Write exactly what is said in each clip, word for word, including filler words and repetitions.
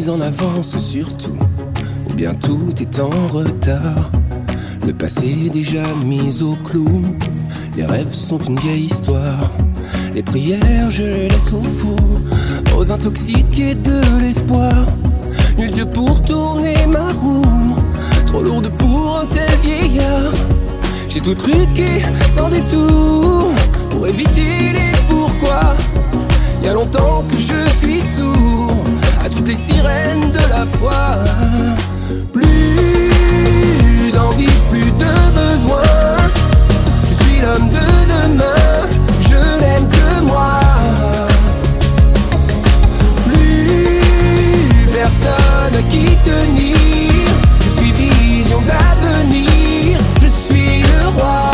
suis en avance sur tout, ou bien tout est en retard. Le passé est déjà mis au clou, les rêves sont une vieille histoire. Les prières je les laisse aux fous, aux intoxiqués de l'espoir. Nul Dieu pour tourner ma roue, trop lourde pour un tel vieillard. J'ai tout truqué sans détour, pour éviter les pourquoi. Y a longtemps que je suis sourd à toutes les sirènes de la foi. Plus d'envie, plus de besoin, je suis l'homme de demain, je n'aime que moi. Plus personne à qui tenir, je suis vision d'avenir, je suis le roi.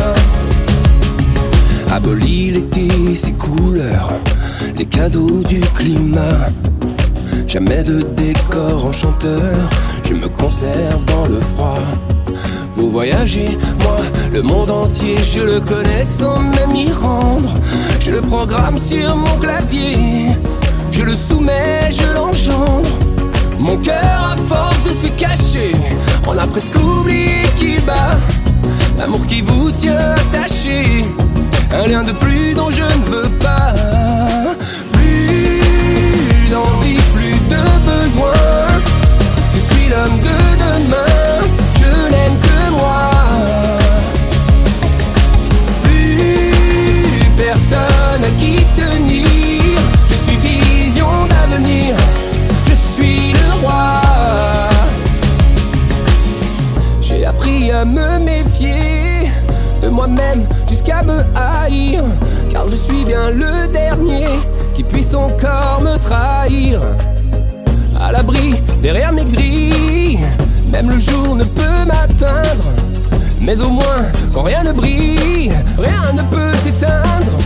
Abolis l'été, ses couleurs, les cadeaux du climat. Jamais de décor enchanteur, je me conserve dans le froid. Vous voyagez, moi, le monde entier, je le connais sans même y rendre. Je le programme sur mon clavier, je le soumets, je l'engendre. Mon cœur, à force de se cacher, on a presque oublié qu'il bat. L'amour qui vous tient attaché, un lien de plus dont je ne veux pas. Plus d'envie, plus de besoin, je suis l'homme de demain, je n'aime que moi. Plus personne à qui tenir, je suis vision d'avenir, je suis le roi. J'ai appris à me méfier de moi-même jusqu'à me haïr, car je suis bien le dernier qui puisse encore me trahir. À l'abri derrière mes grilles, même le jour ne peut m'atteindre, mais au moins quand rien ne brille, rien ne peut s'éteindre.